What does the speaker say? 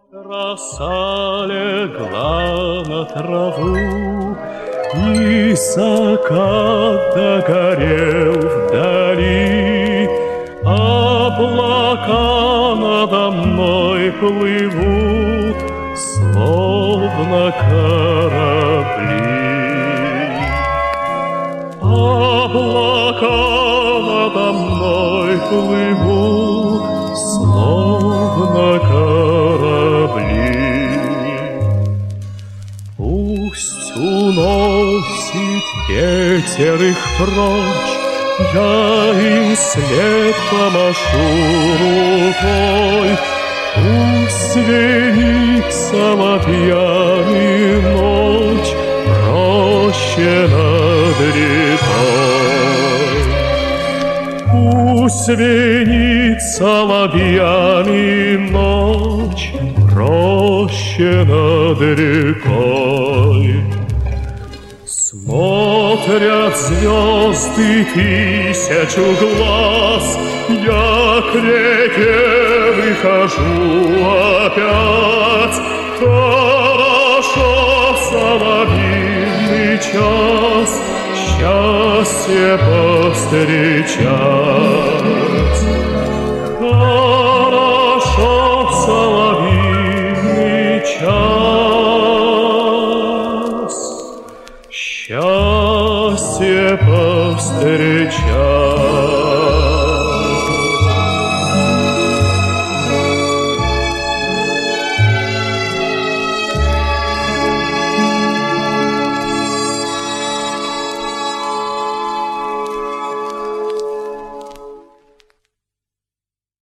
Роса легла на траву, и закат догорел вдали. Облака надо мной плывут, словно корабли. Облака надо мной плывут, словно корабли. Пусть уносит ветер их прочь, я им след помашу рукой. Пусть звенит соловьями ночь, проще над рекой. Пусть звенит соловьями ночь, проще над рекой. Смотрят звезды тысячу глаз, я к реке выхожу опять. Хорошо соловьиный час, счастье повстречать.